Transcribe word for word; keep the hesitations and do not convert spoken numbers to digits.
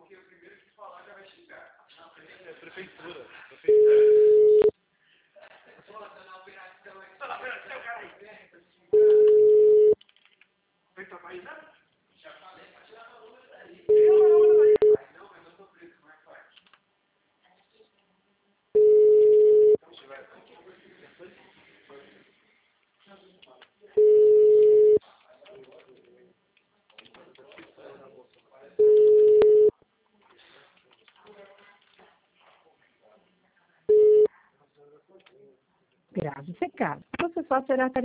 É prefeitura. Prefeitura. Já falei, pra tirar a luz daí. Não, mas eu tô preso, como é que faz? Grave secado. O processado será